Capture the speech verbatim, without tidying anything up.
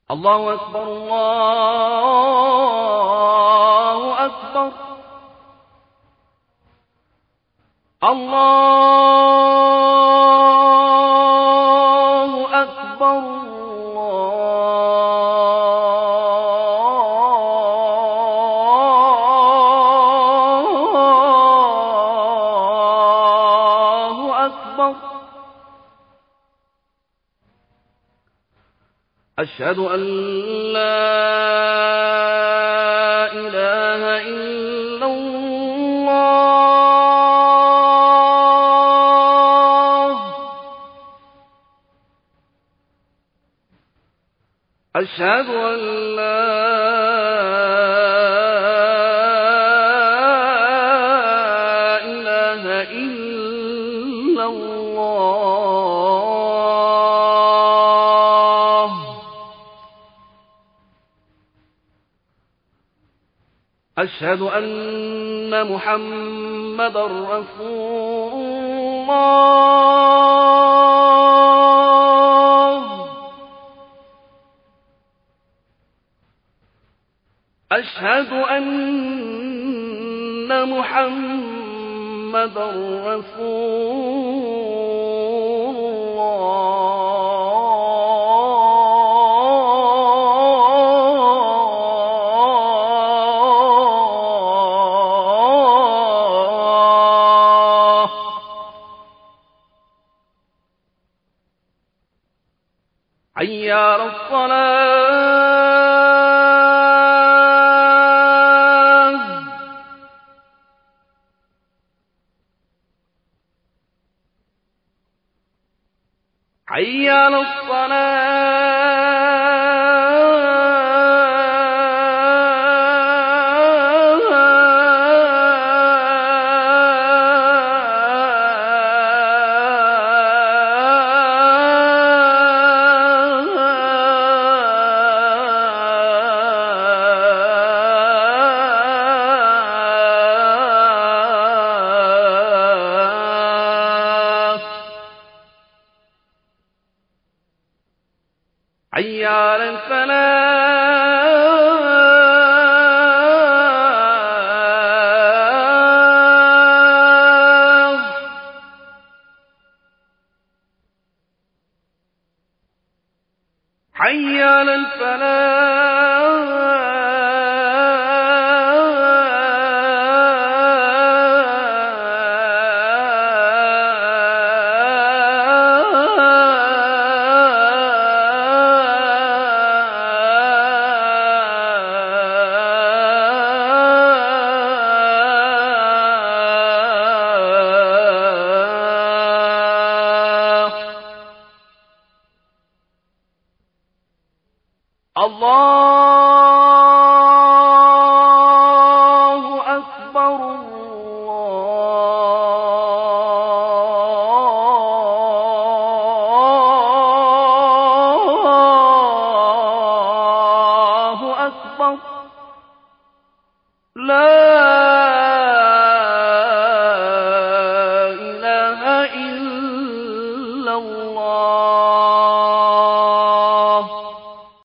الله أكبر الله أكبر الله أكبر الله أكبر. أشهد أن لا إله إلا الله. أشهد أن لا إله إلا الله. أشهد أن محمدًا رسول الله. أشهد أن محمدًا رسول الله. حي على الصلاة. حي على حي على الفلاح. حي على الله أكبر الله أكبر. لا